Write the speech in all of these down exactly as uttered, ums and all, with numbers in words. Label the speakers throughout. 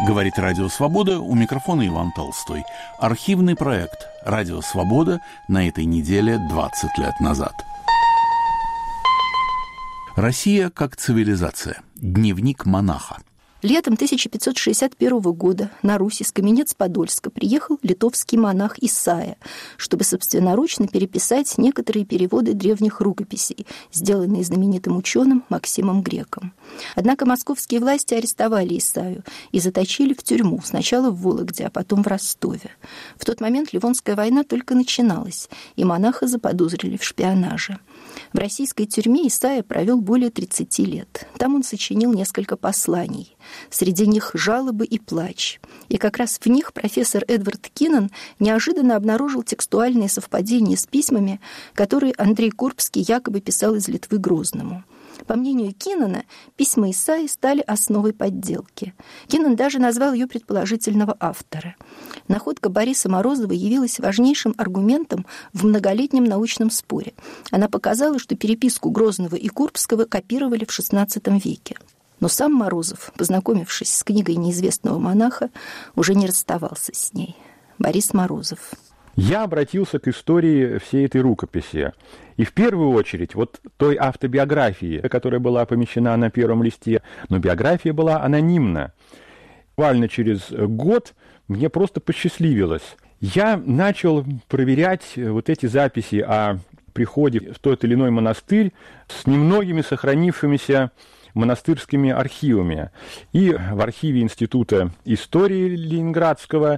Speaker 1: Говорит Радио Свобода, у микрофона Иван Толстой. Архивный проект «Радио Свобода» на этой неделе двадцать лет назад. Россия как цивилизация. Дневник монаха.
Speaker 2: Летом тысяча пятьсот шестьдесят первого года на Русь из Каменец-Подольска приехал литовский монах Исайя, чтобы собственноручно переписать некоторые переводы древних рукописей, сделанные знаменитым ученым Максимом Греком. Однако московские власти арестовали Исайю и заточили в тюрьму, сначала в Вологде, а потом в Ростове. В тот момент Ливонская война только начиналась, и монаха заподозрили в шпионаже. В российской тюрьме Исайя провел более тридцати лет. Там он сочинил несколько посланий. Среди них жалобы и плач. И как раз в них профессор Эдвард Киннан неожиданно обнаружил текстуальные совпадения с письмами, которые Андрей Курбский якобы писал из Литвы Грозному. По мнению Киннана, письма Исайи стали основой подделки. Киннан даже назвал ее предположительного автора. Находка Бориса Морозова явилась важнейшим аргументом в многолетнем научном споре. Она показала, что переписку Грозного и Курбского копировали в шестнадцатом веке. Но сам Морозов, познакомившись с книгой неизвестного монаха, уже не расставался с ней. Борис Морозов.
Speaker 3: Я обратился к истории всей этой рукописи. И в первую очередь вот той автобиографии, которая была помещена на первом листе. Но биография была анонимна. Буквально через год мне просто посчастливилось. Я начал проверять вот эти записи о приходе в тот или иной монастырь с немногими сохранившимися монастырскими архивами. И в архиве Института истории Ленинградского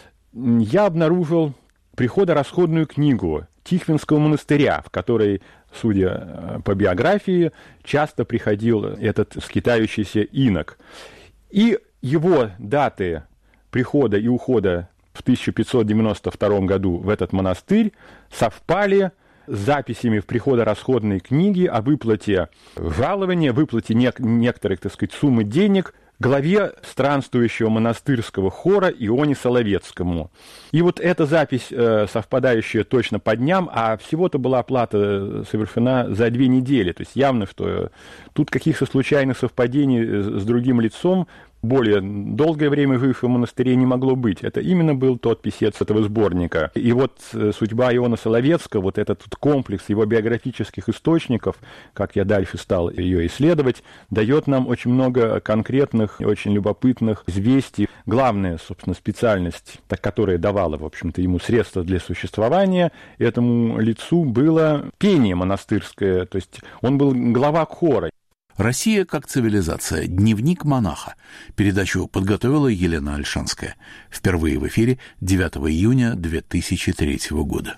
Speaker 3: я обнаружил приходо-расходную книгу Тихвинского монастыря, в которой, судя по биографии, часто приходил этот скитающийся инок. И его даты прихода и ухода в тысяча пятьсот девяносто втором году в этот монастырь совпали с записями в приходо-расходной книге о выплате жалования, выплате нек- некоторых, так сказать, суммы денег главе странствующего монастырского хора Ионе Соловецкому. И вот эта запись, э, совпадающая точно по дням, а всего-то была оплата совершена за две недели. То есть явно, что тут каких-то случайных совпадений с другим лицом более долгое время жившего в монастыре не могло быть. Это именно был тот писец этого сборника. И вот судьба Иона Соловецкого, вот этот комплекс его биографических источников, как я дальше стал ее исследовать, дает нам очень много конкретных, очень любопытных известий. Главная, собственно, специальность, которая давала, в общем-то, ему средства для существования, этому лицу было пение монастырское, то есть он был глава хора.
Speaker 1: Россия как цивилизация. Дневник монаха. Передачу подготовила Елена Ольшанская. Впервые в эфире девятого июня две тысячи третьего года.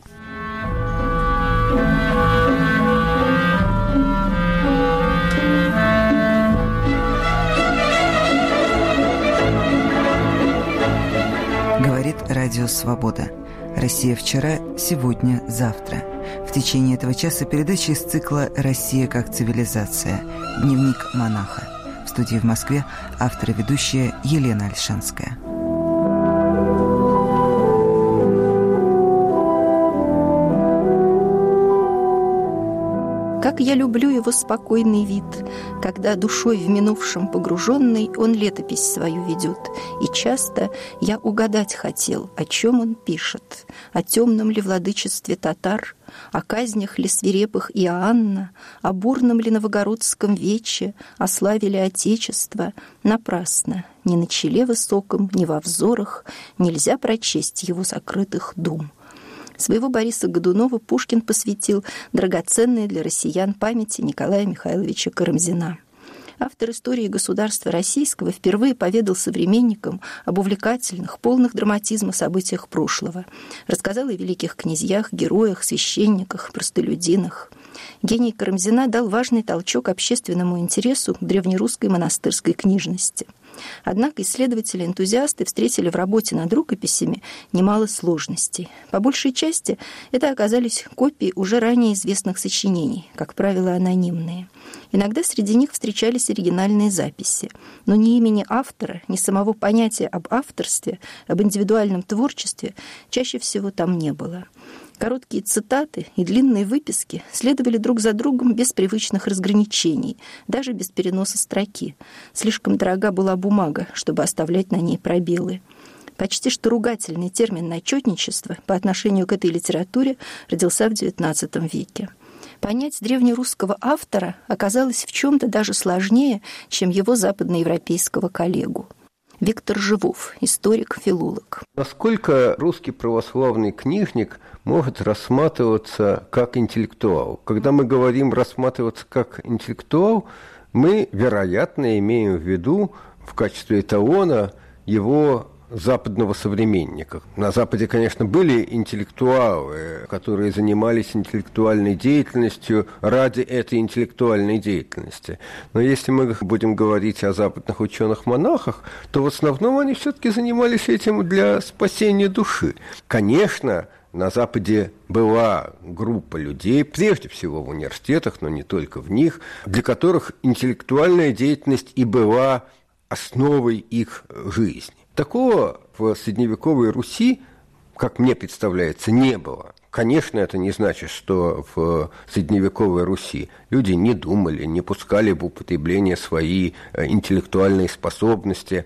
Speaker 4: Говорит Радио Свобода. Россия вчера, сегодня, завтра. В течение этого часа передачи из цикла «Россия как цивилизация. Дневник монаха». В студии в Москве автор и ведущая Елена Ольшанская.
Speaker 2: Как я люблю его спокойный вид, когда душой в минувшем погруженный он летопись свою ведет. И часто я угадать хотел, о чем он пишет, о темном ли владычестве татар, о казнях ли свирепых Иоанна, о бурном ли новогородском вече, о славе ли Отечества. Напрасно, ни на челе высоком, ни во взорах нельзя прочесть его сокрытых дум. Своего Бориса Годунова Пушкин посвятил драгоценной для россиян памяти Николая Михайловича Карамзина. Автор истории государства российского впервые поведал современникам об увлекательных, полных драматизма событиях прошлого. Рассказал о великих князьях, героях, священниках, простолюдинах. Гений Карамзина дал важный толчок общественному интересу к древнерусской монастырской книжности. Однако исследователи-энтузиасты встретили в работе над рукописями немало сложностей. По большей части это оказались копии уже ранее известных сочинений, как правило, анонимные. Иногда среди них встречались оригинальные записи, но ни имени автора, ни самого понятия об авторстве, об индивидуальном творчестве чаще всего там не было. Короткие цитаты и длинные выписки следовали друг за другом без привычных разграничений, даже без переноса строки. Слишком дорога была бумага, чтобы оставлять на ней пробелы. Почти что ругательный термин «начетничество» по отношению к этой литературе родился в девятнадцатом веке. Понять древнерусского автора оказалось в чем-то даже сложнее, чем его западноевропейского коллегу. Виктор Живов, историк, филолог.
Speaker 5: Насколько русский православный книжник может рассматриваться как интеллектуал? Когда мы говорим рассматриваться как интеллектуал, мы, вероятно, имеем в виду в качестве эталона его западного современника. На Западе, конечно, были интеллектуалы, которые занимались интеллектуальной деятельностью ради этой интеллектуальной деятельности. Но если мы будем говорить о западных ученых-монахах, то в основном они все-таки занимались этим для спасения души. Конечно, на Западе была группа людей, прежде всего в университетах, но не только в них, для которых интеллектуальная деятельность и была основой их жизни. Такого в средневековой Руси, как мне представляется, не было. Конечно, это не значит, что в средневековой Руси люди не думали, не пускали в употребление свои интеллектуальные способности.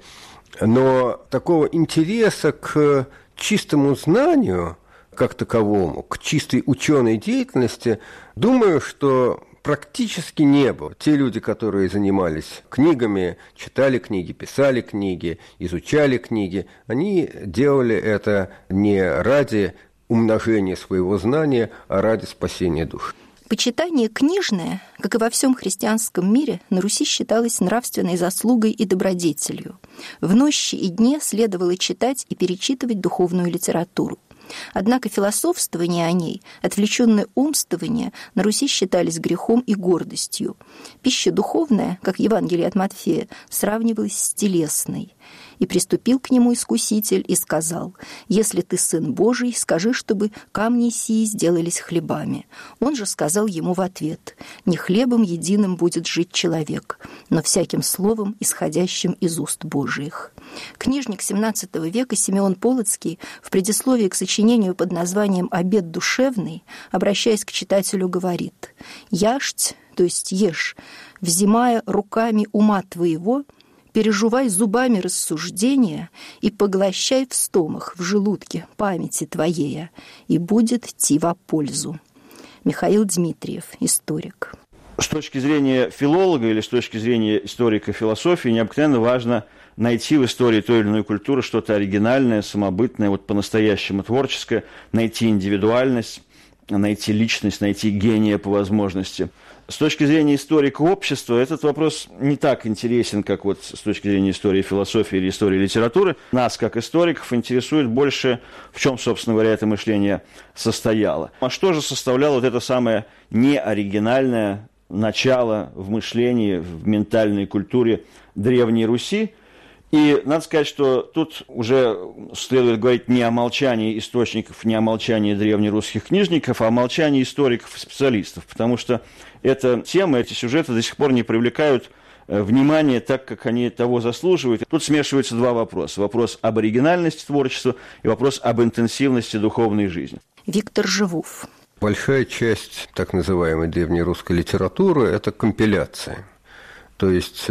Speaker 5: Но такого интереса к чистому знанию, как таковому, к чистой ученой деятельности, думаю, что практически не было. Те люди, которые занимались книгами, читали книги, писали книги, изучали книги, они делали это не ради умножения своего знания, а ради спасения души.
Speaker 2: Почитание книжное, как и во всем христианском мире, на Руси считалось нравственной заслугой и добродетелью. В нощи и дне следовало читать и перечитывать духовную литературу. Однако философствование о ней, отвлеченное умствование на Руси считались грехом и гордостью. Пища духовная, как Евангелие от Матфея, сравнивалась с телесной. И приступил к нему искуситель и сказал: «Если ты сын Божий, скажи, чтобы камни сии сделались хлебами». Он же сказал ему в ответ: «Не хлебом единым будет жить человек, но всяким словом, исходящим из уст Божиих». Книжник семнадцатого века Симеон Полоцкий в предисловии к сочинению под названием «Обед душевный», обращаясь к читателю, говорит: «Яшьть, то есть ешь, взимая руками ума твоего, переживай зубами рассуждения и поглощай в стомах, в желудке памяти твоей, и будет ти во пользу». Михаил Дмитриев, историк.
Speaker 6: С точки зрения филолога или с точки зрения историка философии необыкновенно важно найти в истории той или иной культуры что-то оригинальное, самобытное, вот по-настоящему творческое, найти индивидуальность, найти личность, найти гения по возможности. С точки зрения историка общества этот вопрос не так интересен, как вот с точки зрения истории философии или истории литературы. Нас, как историков, интересует больше, в чем, собственно говоря, это мышление состояло. А что же составляло вот это самое неоригинальное начало в мышлении, в ментальной культуре Древней Руси? И надо сказать, что тут уже следует говорить не о молчании источников, не о молчании древнерусских книжников, а о молчании историков и специалистов, потому что эта тема, эти сюжеты до сих пор не привлекают внимания так, как они того заслуживают. Тут смешиваются два вопроса. Вопрос об оригинальности творчества и вопрос об интенсивности духовной жизни.
Speaker 2: Виктор Живов.
Speaker 5: Большая часть так называемой древнерусской литературы – это компиляция. То есть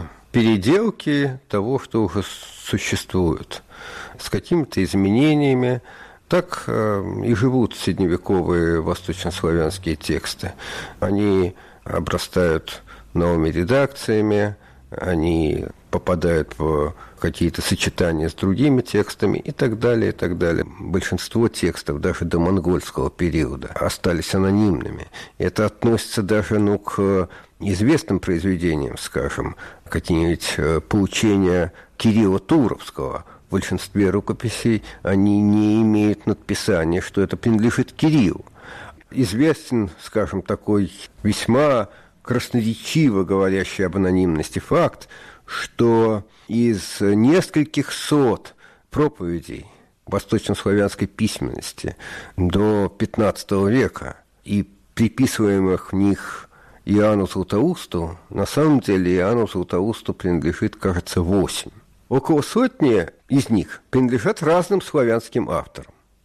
Speaker 5: переделки того, что уже существует, с какими-то изменениями. Так и живут средневековые восточнославянские тексты. Они обрастают новыми редакциями, они попадают в какие-то сочетания с другими текстами и так далее, и так далее. Большинство текстов, даже до монгольского периода, остались анонимными. Это относится даже ну, к известным произведениям, скажем, какие-нибудь поучения Кирилла Туровского. В большинстве рукописей они не имеют надписания, что это принадлежит Кириллу. Известен, скажем, такой весьма красноречиво говорящий об анонимности факт, что из нескольких сот проповедей восточнославянской письменности до пятнадцатого века и приписываемых в них Иоанну Златоусту, на самом деле Иоанну Златоусту принадлежит, кажется, восемь. Около сотни из них принадлежат разным славянским авторам.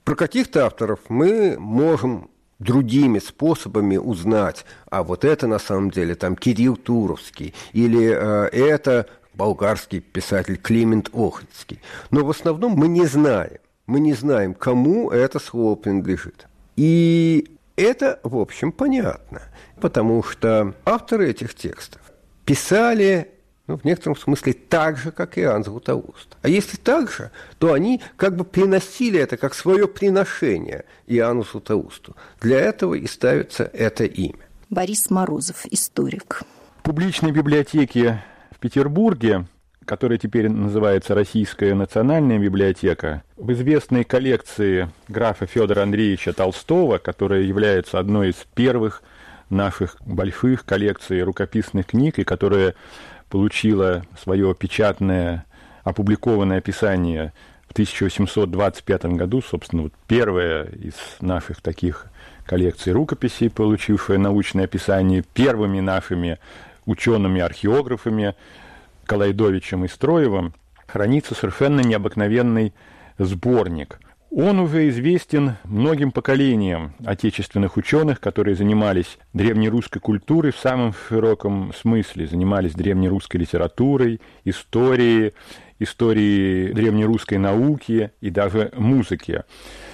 Speaker 5: Про каких-то авторов мы можем другими способами узнать, а вот это на самом деле там Кирилл Туровский, или э, это болгарский писатель Климент Охридский. Но в основном мы не знаем. Мы не знаем, кому это слово принадлежит. И это, в общем, понятно, потому что авторы этих текстов писали, ну, в некотором смысле так же, как Иоанн Златоуст. А если так же, то они как бы приносили это как свое приношение Иоанну Златоусту. Для этого и ставится это имя.
Speaker 2: Борис Морозов, историк.
Speaker 3: В публичной библиотеке в Петербурге, которая теперь называется Российская национальная библиотека, в известной коллекции графа Федора Андреевича Толстого, которая является одной из первых наших больших коллекций рукописных книг, и которая получила свое печатное опубликованное описание в тысяча восемьсот двадцать пятом году, собственно, вот первая из наших таких коллекций рукописей, получившая научное описание первыми нашими учеными-археографами Калайдовичем и Строевым, хранится совершенно необыкновенный сборник. Он уже известен многим поколениям отечественных ученых, которые занимались древнерусской культурой в самом широком смысле, занимались древнерусской литературой, историей, историей древнерусской науки и даже музыки.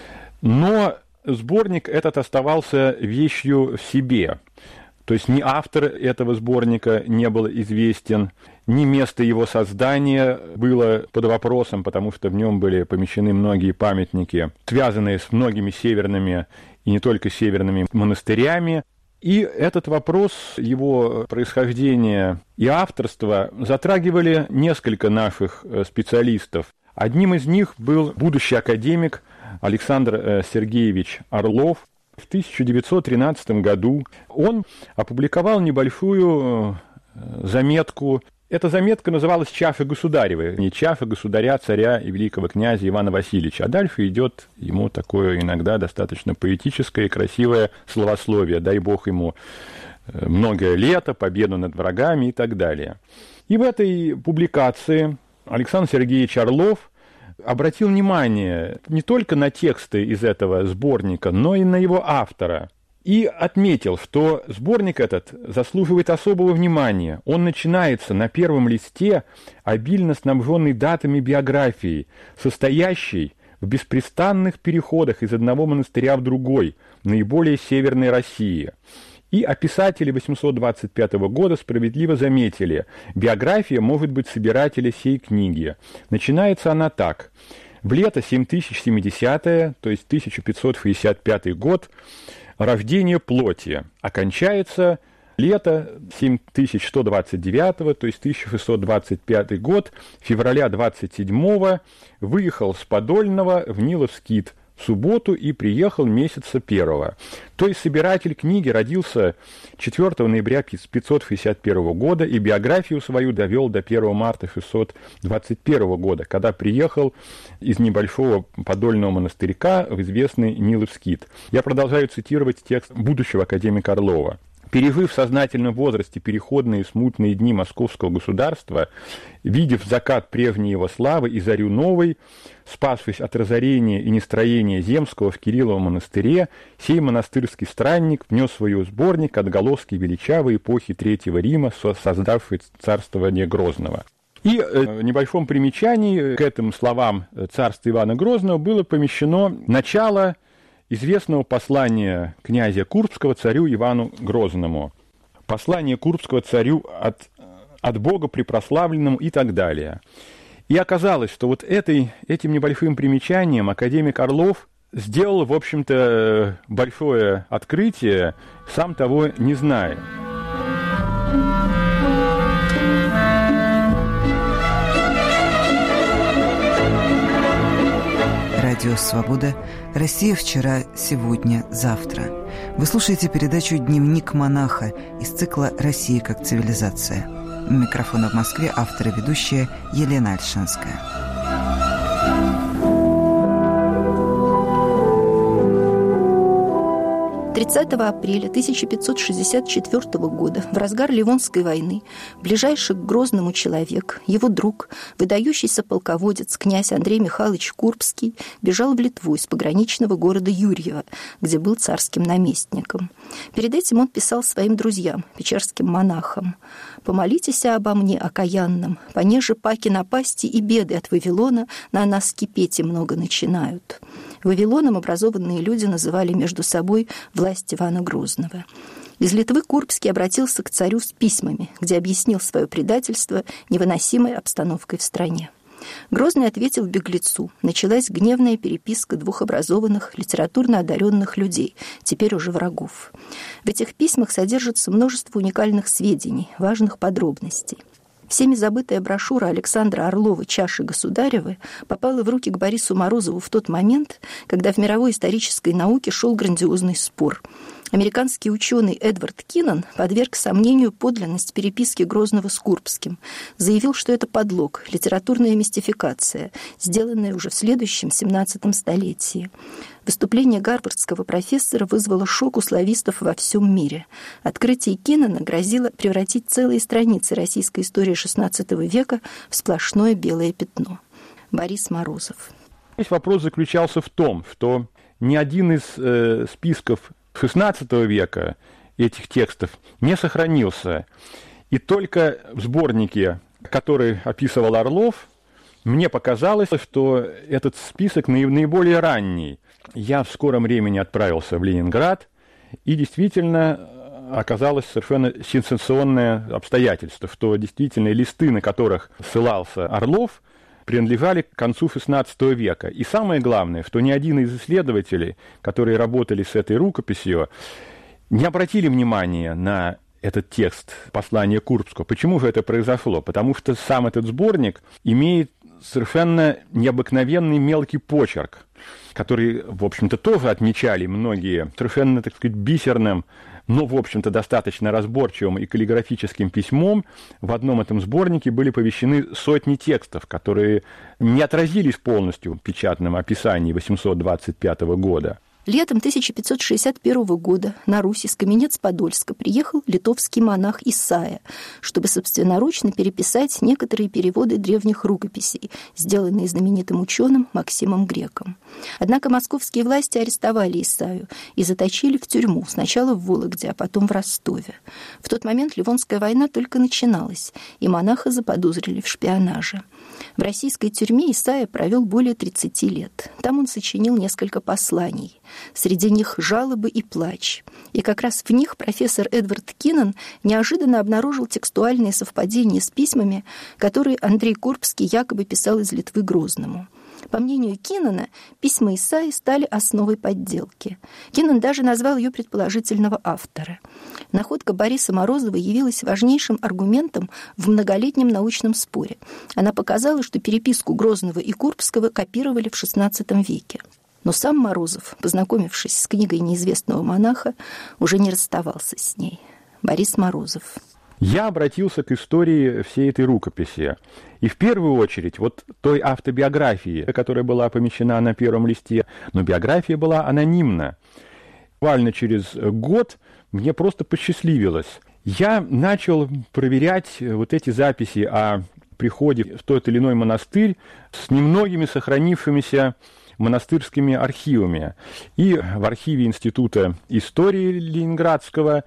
Speaker 3: Но сборник этот оставался вещью в себе. То есть ни автор этого сборника не был известен, ни место его создания было под вопросом, потому что в нем были помещены многие памятники, связанные с многими северными и не только северными монастырями. И этот вопрос его происхождения и авторства затрагивали несколько наших специалистов. Одним из них был будущий академик Александр Сергеевич Орлов. В тысяча девятьсот тринадцатом году он опубликовал небольшую заметку. Эта заметка называлась «Чафа государевой», не «Чафа государя, царя и великого князя Ивана Васильевича». А дальше идет ему такое иногда достаточно поэтическое и красивое словословие. Дай бог ему многое лето, победу над врагами и так далее. И в этой публикации Александр Сергеевич Орлов обратил внимание не только на тексты из этого сборника, но и на его автора. И отметил, что сборник этот заслуживает особого внимания. Он начинается на первом листе, обильно снабженный датами биографии, состоящей в беспрестанных переходах из одного монастыря в другой, наиболее северной России. И описатели восемьсот двадцать пятого года справедливо заметили, биография может быть собирателя сей книги. Начинается она так. В лето семь тысяч семидесятое, то есть тысяча пятьсот шестьдесят пятый год, рождение плоти. Окончается лето семь тысяч сто двадцать девятого, то есть тысяча шестьсот двадцать пятый год, февраля двадцать седьмого, выехал с Подольного в Нилов-Скит в субботу и приехал месяца первого. То есть собиратель книги родился четвёртого ноября пятьсот шестьдесят первого года и биографию свою довел до первого марта шестьсот двадцать первого года, когда приехал из небольшого подольного монастырька в известный Нилов-Скит. Я продолжаю цитировать текст будущего академика Орлова. Пережив в сознательном возрасте переходные смутные дни московского государства, видев закат прежней его славы и зарю новой, спасшись от разорения и нестроения земского в Кирилловом монастыре, сей монастырский странник внес в свой сборник отголоски величавой эпохи Третьего Рима, создавшей царствование Грозного. И в небольшом примечании к этим словам царства Ивана Грозного было помещено начало известного послания князя Курбского царю Ивану Грозному. Послание Курбского царю от, от Бога препрославленному и так далее. И оказалось, что вот этой, этим небольшим примечанием академик Орлов сделал, в общем-то, большое открытие, сам того не зная.
Speaker 4: Радио «Свобода». Россия вчера, сегодня, завтра. Вы слушаете передачу «Дневник монаха» из цикла «Россия как цивилизация». У микрофона в Москве автор и ведущая Елена Альшанская.
Speaker 2: тридцатого апреля тысяча пятьсот шестьдесят четвёртого года, в разгар Ливонской войны, ближайший к Грозному человек, его друг, выдающийся полководец князь Андрей Михайлович Курбский, бежал в Литву из пограничного города Юрьево, где был царским наместником. Перед этим он писал своим друзьям, печерским монахам: «Помолитесь обо мне, окаянном, понеже паки напасти и беды от Вавилона на нас кипеть и много начинают». Вавилоном образованные люди называли между собой власть Ивана Грозного. Из Литвы Курбский обратился к царю с письмами, где объяснил свое предательство невыносимой обстановкой в стране. Грозный ответил беглецу. Началась гневная переписка двух образованных, литературно одаренных людей, теперь уже врагов. В этих письмах содержится множество уникальных сведений, важных подробностей. Всеми забытая брошюра Александра Орлова «Чаши государевы» попала в руки к Борису Морозову в тот момент, когда в мировой исторической науке шел грандиозный спор. Американский ученый Эдвард Киннан подверг сомнению подлинность переписки Грозного с Курбским. Заявил, что это подлог, литературная мистификация, сделанная уже в следующем, семнадцатом столетии. Выступление гарвардского профессора вызвало шок у славистов во всем мире. Открытие Киннана грозило превратить целые страницы российской истории шестнадцатого века в сплошное белое пятно. Борис Морозов.
Speaker 3: Весь вопрос заключался в том, что ни один из э, списков шестнадцатого века этих текстов не сохранился. И только в сборнике, который описывал Орлов, мне показалось, что этот список наиболее ранний. Я в скором времени отправился в Ленинград, и действительно оказалось совершенно сенсационное обстоятельство, что действительно листы, на которых ссылался Орлов, принадлежали к концу шестнадцатого века. И самое главное, что ни один из исследователей, которые работали с этой рукописью, не обратили внимания на этот текст послания Курбского. Почему же это произошло? Потому что сам этот сборник имеет совершенно необыкновенный мелкий почерк, который, в общем-то, тоже отмечали многие совершенно, так сказать, бисерным, но, в общем-то, достаточно разборчивым и каллиграфическим письмом. В одном этом сборнике были помещены сотни текстов, которые не отразились полностью в печатном описании восемьсот двадцать пятого года.
Speaker 2: Летом тысяча пятьсот шестьдесят первого года на Русь из Каменец-Подольска приехал литовский монах Исаия, чтобы собственноручно переписать некоторые переводы древних рукописей, сделанные знаменитым ученым Максимом Греком. Однако московские власти арестовали Исаию и заточили в тюрьму, сначала в Вологде, а потом в Ростове. В тот момент Ливонская война только начиналась, и монаха заподозрили в шпионаже. В российской тюрьме Исаия провел более тридцати лет. Там он сочинил несколько посланий. Среди них жалобы и плач. И как раз в них профессор Эдвард Киннан неожиданно обнаружил текстуальные совпадения с письмами, которые Андрей Курбский якобы писал из Литвы Грозному. По мнению Киннана, письма Исаии стали основой подделки. Киннан даже назвал ее предположительного автора. Находка Бориса Морозова явилась важнейшим аргументом в многолетнем научном споре. Она показала, что переписку Грозного и Курбского копировали в шестнадцатом веке. Но сам Морозов, познакомившись с книгой неизвестного монаха, уже не расставался с ней. Борис Морозов.
Speaker 3: Я обратился к истории всей этой рукописи. И в первую очередь вот той автобиографии, которая была помещена на первом листе, но биография была анонимна. Буквально через год мне просто посчастливилось. Я начал проверять вот эти записи о приходе в тот или иной монастырь с немногими сохранившимися монастырскими архивами. И в архиве Института истории Ленинградского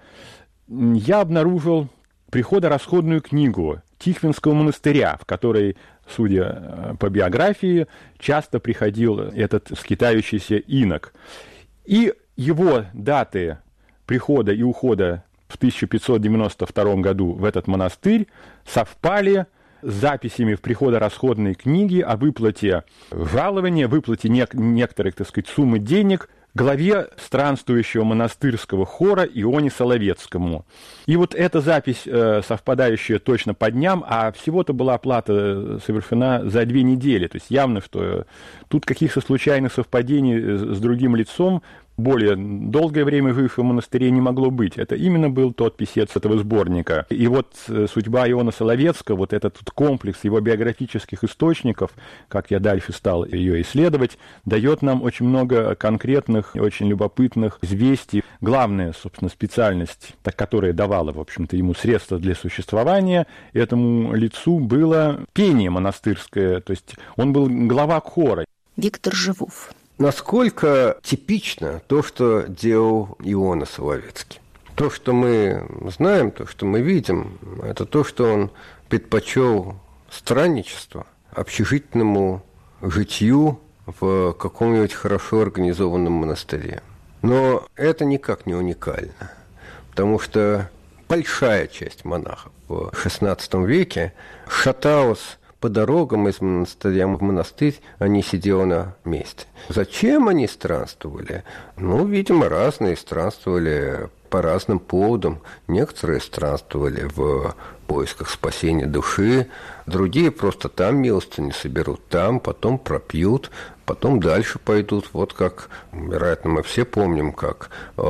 Speaker 3: я обнаружил приходо-расходную книгу Тихвинского монастыря, в которой, судя по биографии, часто приходил этот скитающийся инок. И его даты прихода и ухода в тысяча пятьсот девяносто втором году в этот монастырь совпали с записями в приходо-расходной книге о выплате жалования, выплате нек- некоторых, так сказать, суммы денег главе странствующего монастырского хора Ионе Соловецкому. И вот эта запись, э, совпадающая точно по дням, а всего-то была оплата совершена за две недели. То есть явно, что тут каких-то случайных совпадений с другим лицом более долгое время в их монастыре не могло быть. Это именно был тот писец этого сборника. И вот судьба Иона Соловецкого, вот этот комплекс его биографических источников, как я дальше стал ее исследовать, дает нам очень много конкретных, очень любопытных известий. Главная, собственно, специальность, которая давала, в общем-то, ему средства для существования, этому лицу было пение монастырское, то есть он был глава хора.
Speaker 2: Виктор Живов.
Speaker 5: Насколько типично то, что делал Иона Соловецкий? То, что мы знаем, то, что мы видим, это то, что он предпочел странничество общежитному житью в каком-нибудь хорошо организованном монастыре. Но это никак не уникально, потому что большая часть монахов в шестнадцатом веке шаталась по дорогам из монастыря в монастырь, они сидели на месте. Зачем они странствовали? Ну, видимо, разные странствовали по разным поводам. Некоторые странствовали в поисках спасения души, другие просто там милостыню соберут, там, потом пропьют, потом дальше пойдут. Вот как, вероятно, мы все помним, как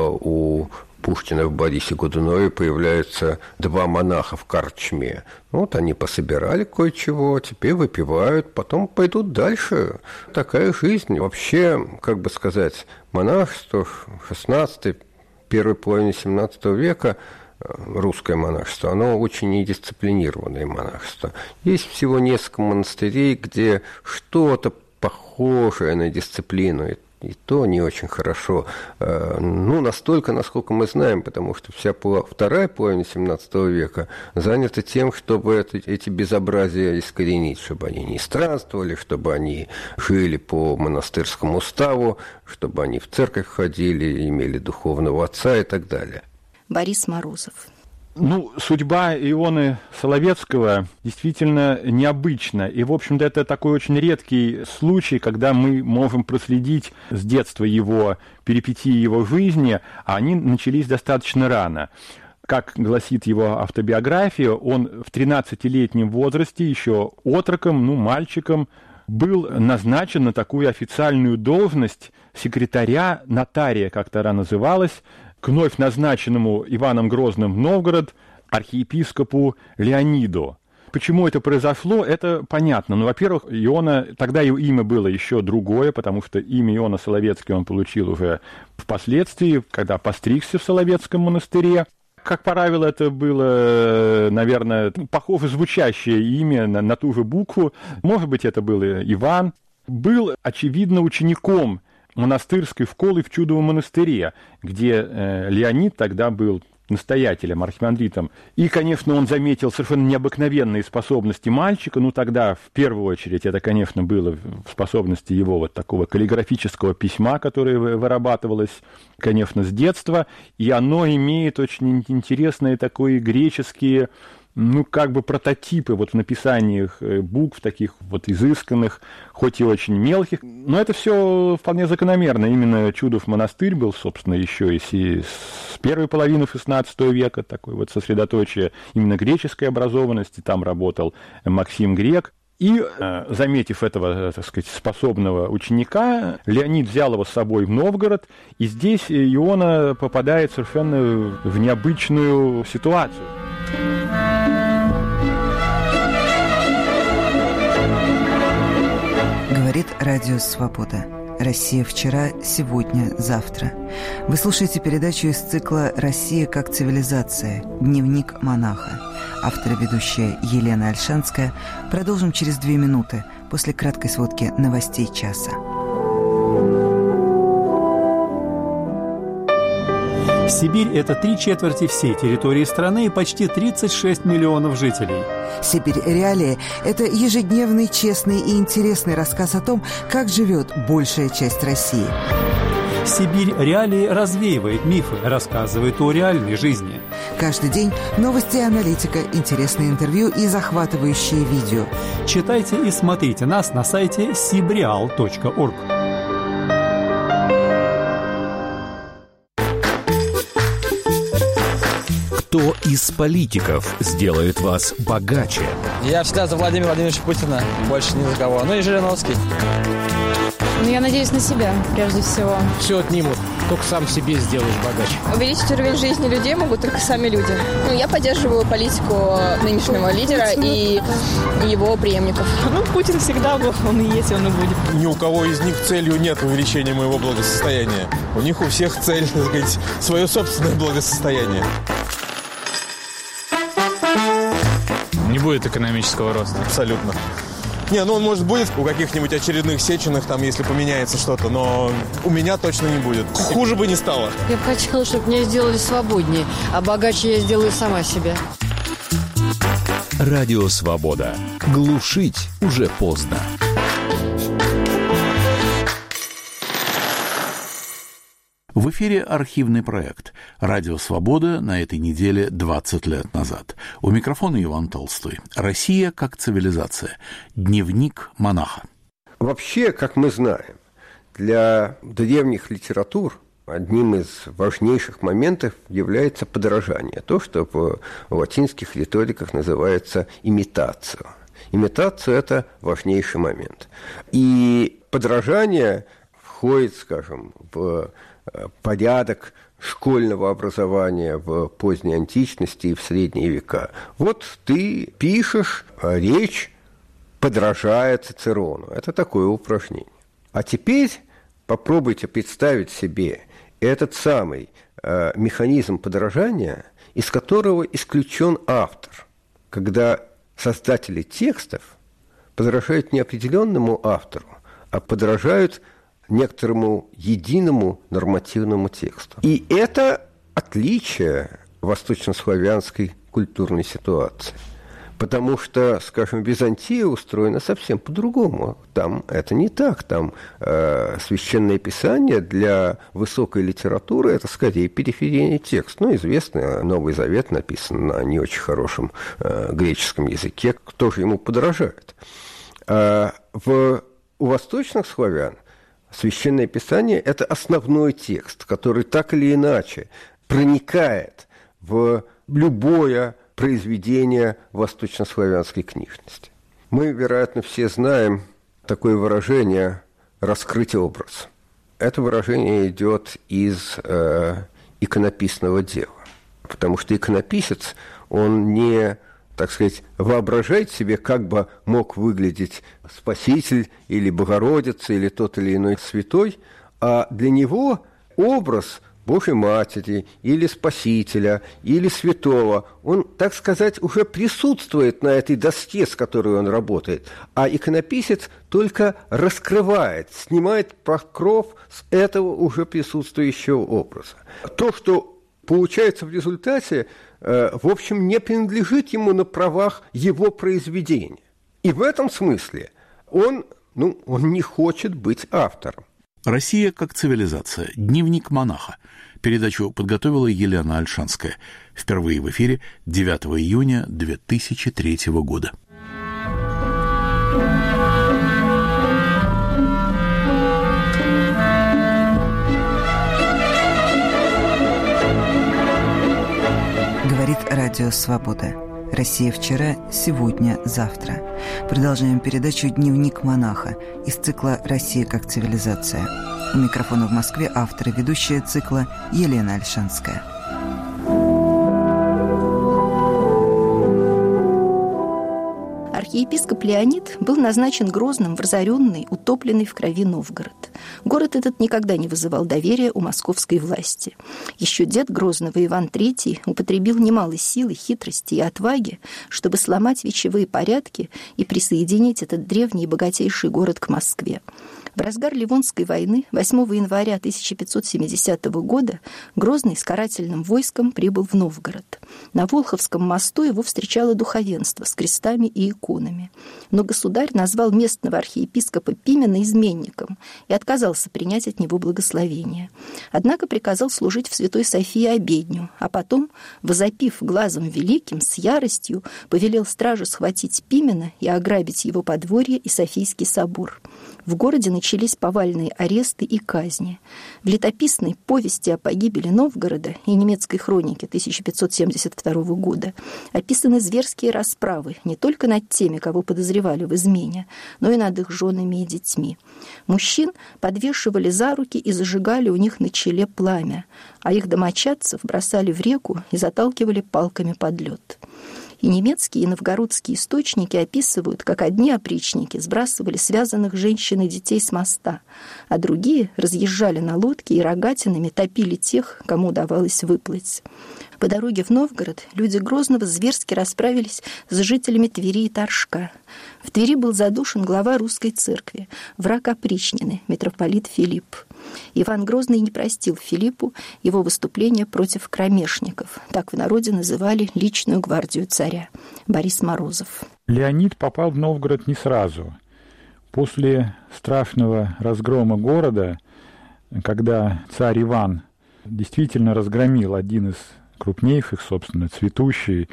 Speaker 5: у Пушкина в «Борисе Годунове» появляются два монаха в корчме. Вот они пособирали кое-чего, теперь выпивают, потом пойдут дальше. Такая жизнь. Вообще, как бы сказать, монашество шестнадцатого, первой половины семнадцатого века, русское монашество, оно очень недисциплинированное монашество. Есть всего несколько монастырей, где что-то похожее на дисциплину, и то не очень хорошо. Ну, настолько, насколько мы знаем, потому что вся вторая половина семнадцатого века занята тем, чтобы это, эти безобразия искоренить, чтобы они не странствовали, чтобы они жили по монастырскому уставу, чтобы они в церковь ходили, имели духовного отца и так далее.
Speaker 2: Борис Морозов.
Speaker 3: Ну, судьба Ионы Соловецкого действительно необычна. И, в общем-то, это такой очень редкий случай, когда мы можем проследить с детства его перипетии его жизни, а они начались достаточно рано. Как гласит его автобиография, он в тринадцатилетнем возрасте, еще отроком, ну, мальчиком, был назначен на такую официальную должность секретаря, нотария, как тогда называлась, к вновь назначенному Иваном Грозным в Новгород архиепископу Леониду. Почему это произошло, это понятно. Ну, во-первых, Иона, тогда его имя было еще другое, потому что имя Иона Соловецкий он получил уже впоследствии, когда постригся в Соловецком монастыре. Как правило, это было, наверное, похоже звучащее имя на, на ту же букву. Может быть, это был Иван. Был, очевидно, учеником монастырской школы в Чудовом монастыре, где э, Леонид тогда был настоятелем, архимандритом. И, конечно, он заметил совершенно необыкновенные способности мальчика. Ну, тогда, в первую очередь, это, конечно, было в способности его вот такого каллиграфического письма, которое вырабатывалось, конечно, с детства. И оно имеет очень интересные такие греческие, ну, как бы прототипы вот в написаниях букв таких вот изысканных, хоть и очень мелких. Но это все вполне закономерно. Именно Чудов монастырь был, собственно, еще и с первой половины шестнадцатого века, такой вот сосредоточие именно греческой образованности. Там работал Максим Грек. И, заметив этого, так сказать, способного ученика, Леонид взял его с собой в Новгород, и здесь Иона попадает совершенно в необычную ситуацию.
Speaker 4: Говорит Радио Свобода. Россия вчера, сегодня, завтра. Вы слушаете передачу из цикла «Россия как цивилизация. Дневник монаха». Автор и ведущая Елена Альшанская. Продолжим через две минуты после краткой сводки новостей часа.
Speaker 7: Сибирь – это три четверти всей территории страны и почти тридцать шесть миллионов жителей.
Speaker 4: «Сибирь. Реалии» – это ежедневный, честный и интересный рассказ о том, как живет большая часть России.
Speaker 7: «Сибирь. Реалии» развеивает мифы, рассказывает о реальной жизни.
Speaker 4: Каждый день новости и аналитика, интересные интервью и захватывающие видео.
Speaker 7: Читайте и смотрите нас на сайте сибреал точка орг.
Speaker 8: Кто из политиков сделает вас богаче?
Speaker 9: Я всегда за Владимира Владимировича Путина, больше ни за кого. Ну и Жириновский.
Speaker 10: Ну, я надеюсь на себя, прежде всего.
Speaker 9: Все отнимут. только сам себе сделаешь богаче.
Speaker 10: Увеличить уровень жизни людей могут только сами люди. Ну, я поддерживаю политику нынешнего лидера и его преемников.
Speaker 11: Ну, Путин всегда был, он и есть, он и будет.
Speaker 12: Ни у кого из них целью нет увеличения моего благосостояния. У них у всех цель, так сказать, свое собственное благосостояние.
Speaker 13: Не будет экономического роста.
Speaker 12: Абсолютно. Не, ну он, может, будет у каких-нибудь очередных Сеченых, там, если поменяется что-то, но у меня точно не будет. Хуже бы не стало.
Speaker 14: Я бы хотела, чтобы меня сделали свободнее, а богаче я сделаю сама себя.
Speaker 8: Радио «Свобода». Глушить уже поздно.
Speaker 1: В эфире архивный проект «Радио Свобода» на этой неделе двадцать лет назад. У микрофона Иван Толстой. Россия как цивилизация. Дневник монаха.
Speaker 5: Вообще, как мы знаем, для древних литератур одним из важнейших моментов является подражание. То, что в латинских риториках называется имитацией. Имитация – это важнейший момент. И подражание входит, скажем, в порядок школьного образования в поздней античности и в средние века. Вот ты пишешь речь, подражая Цицерону. Это такое упражнение. А теперь попробуйте представить себе этот самый э, механизм подражания, из которого исключен автор, когда создатели текстов подражают не определенному автору, а подражают некоторому единому нормативному тексту. И это отличие восточнославянской культурной ситуации. Потому что, скажем, Византия устроена совсем по-другому. Там это не так. Там э, священное писание для высокой литературы – это скорее периферийный текст. Ну, известно, Новый Завет написан на не очень хорошем э, греческом языке. Кто же ему подражает? А в, у восточных славян Священное Писание – это основной текст, который так или иначе проникает в любое произведение восточнославянской книжности. Мы, вероятно, все знаем такое выражение «раскрыть образ». Это выражение идет из э, иконописного дела, потому что иконописец, он не, так сказать, воображает себе, как бы мог выглядеть Спаситель или Богородица или тот или иной святой, а для него образ Божьей Матери или Спасителя или Святого, он, так сказать, уже присутствует на этой доске, с которой он работает, а иконописец только раскрывает, снимает покров с этого уже присутствующего образа. То, что получается в результате, в общем, не принадлежит ему на правах его произведения. И в этом смысле он, ну, он не хочет быть автором.
Speaker 1: Россия как цивилизация. Дневник монаха. Передачу подготовила Елена Альшанская. Впервые в эфире девятого июня две тысячи третьего года.
Speaker 4: Говорит Радио Свобода. Россия вчера, сегодня, завтра. Продолжаем передачу «Дневник монаха» из цикла «Россия как цивилизация». У микрофона в Москве автор и ведущая цикла Елена Альшанская.
Speaker 2: Архиепископ Леонид был назначен Грозным в разоренный, утопленный в крови Новгород. Город этот никогда не вызывал доверия у московской власти. Еще дед Грозного Иван Третий употребил немало силы, хитрости и отваги, чтобы сломать вечевые порядки и присоединить этот древний и богатейший город к Москве. В разгар Ливонской войны восьмого января тысяча пятьсот семидесятого года Грозный с карательным войском прибыл в Новгород. На Волховском мосту его встречало духовенство с крестами и иконами. Но государь назвал местного архиепископа Пимена изменником и отказался принять от него благословение. Однако приказал служить в Святой Софии обедню, а потом, возопив глазом великим, с яростью повелел стражу схватить Пимена и ограбить его подворье и Софийский собор. В городе начались повальные аресты и казни. В летописной повести о погибели Новгорода и немецкой хронике тысяча пятьсот семьдесят второго года описаны зверские расправы не только над теми, кого подозревали в измене, но и над их женами и детьми. Мужчин подвешивали за руки и зажигали у них на челе пламя, а их домочадцев бросали в реку и заталкивали палками под лед. И немецкие, и новгородские источники описывают, как одни опричники сбрасывали связанных женщин и детей с моста, а другие разъезжали на лодке и рогатинами топили тех, кому удавалось выплыть. По дороге в Новгород люди Грозного зверски расправились с жителями Твери и Торжка. В Твери был задушен глава русской церкви, враг опричнины, митрополит Филипп. Иван Грозный не простил Филиппу его выступления против кромешников. Так в народе называли личную гвардию царя. Борис Морозов.
Speaker 3: Леонид попал в Новгород не сразу. После страшного разгрома города, когда царь Иван действительно разгромил один из крупнейших, собственно, цветущий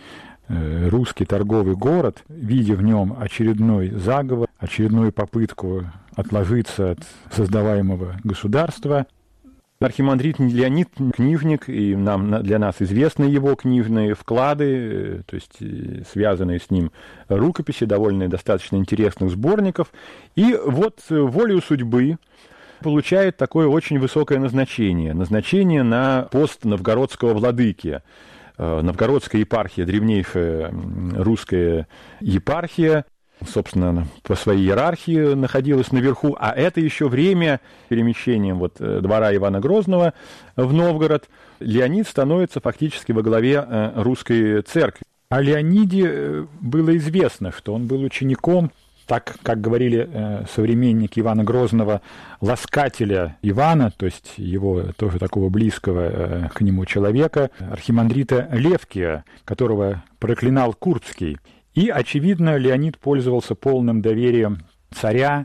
Speaker 3: э, русский торговый город, видя в нем очередной заговор, очередную попытку отложиться от создаваемого государства, архимандрит Леонид книжник, и нам, для нас известны его книжные вклады, то есть связанные с ним рукописи, довольно достаточно интересных сборников. И вот волею судьбы получает такое очень высокое назначение. Назначение на пост новгородского владыки. Новгородская епархия, древнейшая русская епархия, собственно, по своей иерархии находилась наверху, а это еще время перемещением вот двора Ивана Грозного в Новгород. Леонид становится фактически во главе русской церкви. О Леониде было известно, что он был учеником, так, как говорили э, современники Ивана Грозного, ласкателя Ивана, то есть его тоже такого близкого э, к нему человека, архимандрита Левкия, которого проклинал Курбский. И, очевидно, Леонид пользовался полным доверием царя,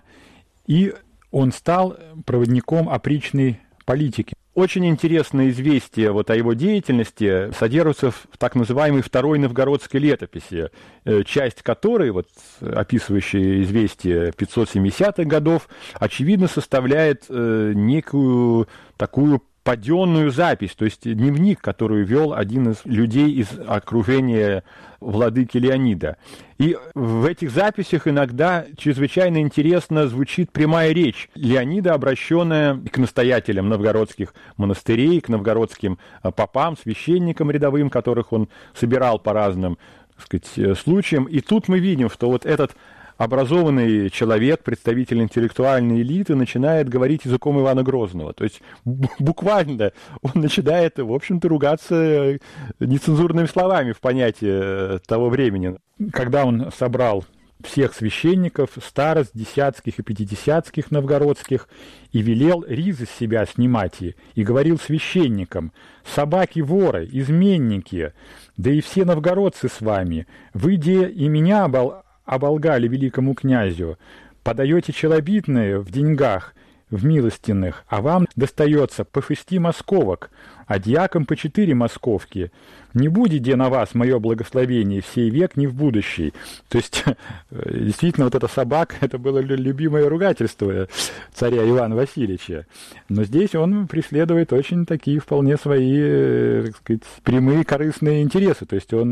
Speaker 3: и он стал проводником опричной политики. Очень интересное известие вот о его деятельности содержится в так называемой второй новгородской летописи, часть которой, вот, описывающая известие пятьсот семидесятых годов, очевидно составляет э, некую такую паденную запись, то есть дневник, который вел один из людей из окружения владыки Леонида. И в этих записях иногда чрезвычайно интересно звучит прямая речь Леонида, обращенная к настоятелям новгородских монастырей, к новгородским попам, священникам рядовым, которых он собирал по разным, так сказать, случаям. И тут мы видим, что вот этот образованный человек, представитель интеллектуальной элиты, начинает говорить языком Ивана Грозного. То есть буквально он начинает, в общем-то, ругаться нецензурными словами в понятии того времени. Когда он собрал всех священников, старост, десятских и пятидесятских новгородских, и велел ризы с себя снимать, и, и говорил священникам: «Собаки-воры, изменники, да и все новгородцы с вами, вы де и меня обол... оболгали великому князю, подаете челобитные в деньгах, в милостиных, а вам достается по шести московок, а дьякам по четыре московки. Не будет де на вас мое благословение в сей век, ни в будущий». То есть, действительно, вот эта собака, это было любимое ругательство царя Ивана Васильевича. Но здесь он преследует очень такие вполне свои, так сказать, прямые корыстные интересы. То есть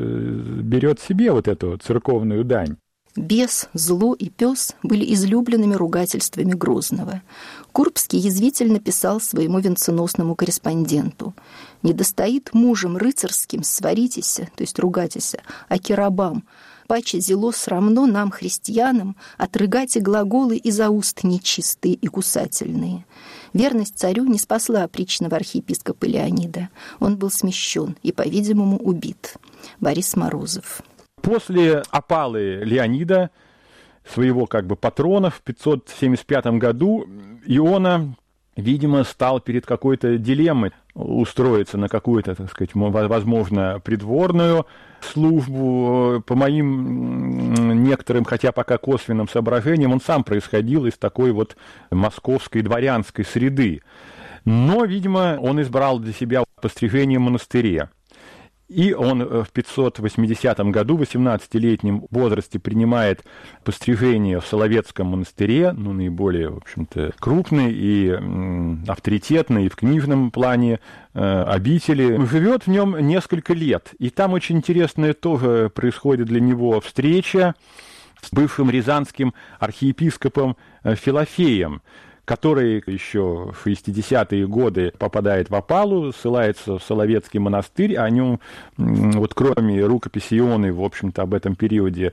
Speaker 3: он берет себе вот эту церковную дань.
Speaker 2: Бес, зло и пес были излюбленными ругательствами Грозного. Курбский язвительно писал своему венценосному корреспонденту: «Не достоит мужем рыцарским сваритеся, то есть ругатеся, а керабам, паче зело срамно нам, христианам, отрыгайте глаголы изо уст нечистые и кусательные». Верность царю не спасла опричного архиепископа Леонида. Он был смещен и, по-видимому, убит. Борис Морозов.
Speaker 3: После опалы Леонида, своего как бы патрона, в пятьсот семьдесят пятом году Иона, видимо, стал перед какой-то дилеммой устроиться на какую-то, так сказать, возможно, придворную службу. По моим некоторым, хотя пока косвенным соображениям, он сам происходил из такой вот московской дворянской среды. Но, видимо, он избрал для себя пострижение в монастыре. И он в пятьсот восьмидесятом году в восемнадцатилетнем возрасте принимает пострижение в Соловецком монастыре, ну, наиболее, в общем-то, крупный и м, авторитетный и в книжном плане э, обители. Живет в нем несколько лет. И там очень интересная тоже происходит для него встреча с бывшим рязанским архиепископом Филофеем, который еще в шестидесятые годы попадает в опалу, ссылается в Соловецкий монастырь, о нем, вот кроме рукописи Ионы, в общем-то, об этом периоде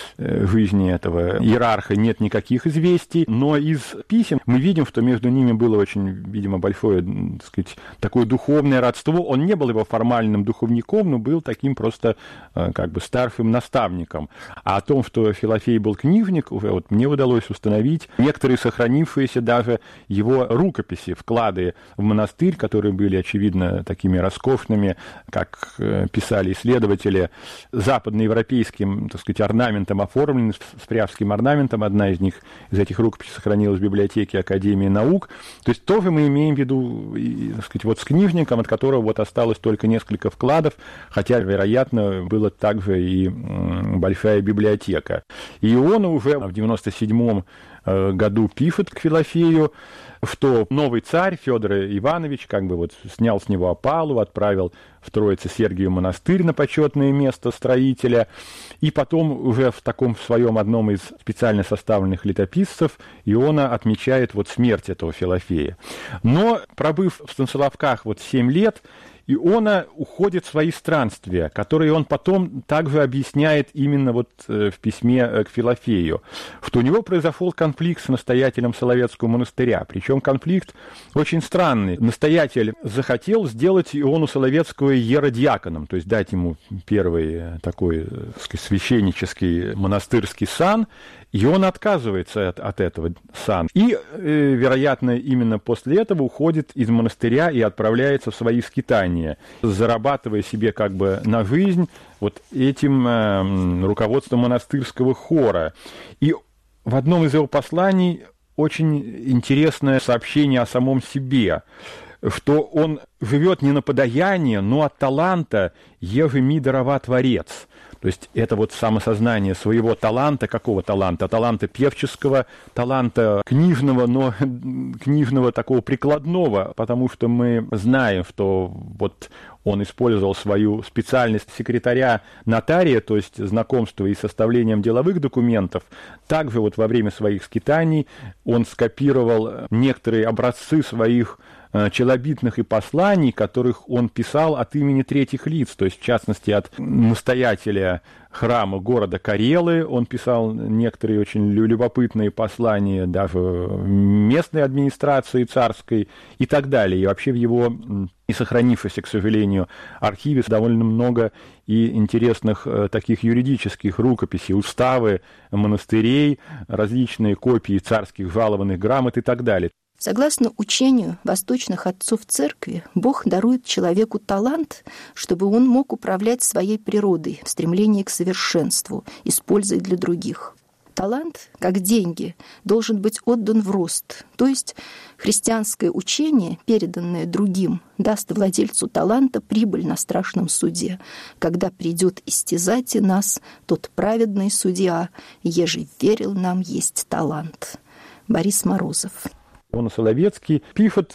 Speaker 3: жизни этого иерарха нет никаких известий, но из писем мы видим, что между ними было очень, видимо, большое, так сказать, такое духовное родство. Он не был его формальным духовником, но был таким просто как бы старшим наставником. А о том, что Филофей был книжник, уже вот мне удалось установить некоторые сохранившиеся даже его рукописи, вклады в монастырь, которые были, очевидно, такими роскошными, как писали исследователи, западноевропейским, так сказать, орнаментом оформлены, с пряжским орнаментом. Одна из них, из этих рукописей сохранилась в библиотеке Академии наук. То есть тоже мы имеем в виду, так сказать, вот с книжником, от которого вот осталось только несколько вкладов, хотя, вероятно, была также и большая библиотека. И он уже в девяносто седьмом году пишет к Филофею, что новый царь Федор Иванович как бы вот снял с него опалу, отправил в Троице-Сергию монастырь на почетное место строителя, и потом уже в таком своем одном из специально составленных летописцев Иона отмечает вот смерть этого Филофея. Но, пробыв в Станиславках вот семь лет, Иона уходит в свои странствия, которые он потом также объясняет именно вот в письме к Филофею, что у него произошел конфликт с настоятелем Соловецкого монастыря, причем конфликт очень странный. Настоятель захотел сделать Иону Соловецкого иеродиаконом, то есть дать ему первый такой, так сказать, священнический монастырский сан, и он отказывается от, от этого сана. И, э, вероятно, именно после этого уходит из монастыря и отправляется в свои скитания, зарабатывая себе как бы на жизнь вот этим э, руководством монастырского хора. И в одном из его посланий очень интересное сообщение о самом себе, что он живет не на подаяние, но от таланта «еже ми дарова Творец». То есть это вот самосознание своего таланта. Какого таланта? Таланта певческого, таланта книжного, но книжного такого прикладного, потому что мы знаем, что вот он использовал свою специальность секретаря нотария, то есть знакомство и составлением деловых документов. Также вот во время своих скитаний он скопировал некоторые образцы своих челобитных и посланий, которых он писал от имени третьих лиц, то есть, в частности, от настоятеля храма города Карелы. Он писал некоторые очень любопытные послания даже местной администрации царской и так далее. И вообще в его и сохранившемся, к сожалению, архиве довольно много и интересных э, таких юридических рукописей, уставы монастырей, различные копии царских жалованных грамот и так далее.
Speaker 2: Согласно учению восточных отцов церкви, Бог дарует человеку талант, чтобы он мог управлять своей природой в стремлении к совершенству, используя для других. Талант, как деньги, должен быть отдан в рост, то есть христианское учение, переданное другим, даст владельцу таланта прибыль на страшном суде, когда придет истязать и нас тот праведный судья, еже верил нам есть талант. Борис Морозов.
Speaker 3: Иона Соловецкий пишет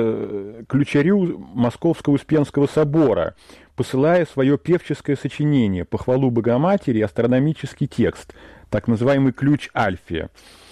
Speaker 3: э, ключарю Московского Успенского собора, посылая свое певческое сочинение «Похвалу Богоматери» и астрономический текст, так называемый «Ключ Альфия».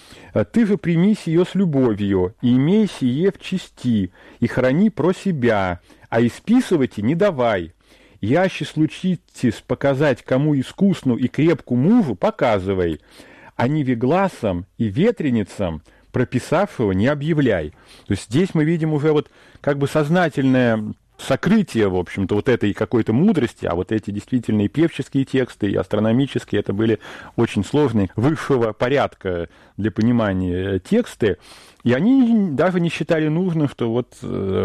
Speaker 3: «Ты же прими сие с любовью, и имей сие в чести, и храни про себя, а исписывайте не давай. Яще случитесь показать кому искусну и крепку мужу, показывай, а невегласам и ветреницам прописавшего не объявляй». То есть здесь мы видим уже вот как бы сознательное сокрытие, в общем-то, вот этой какой-то мудрости, а вот эти действительно и певческие тексты, и астрономические, это были очень сложные, высшего порядка для понимания тексты, и они даже не считали нужным, что вот,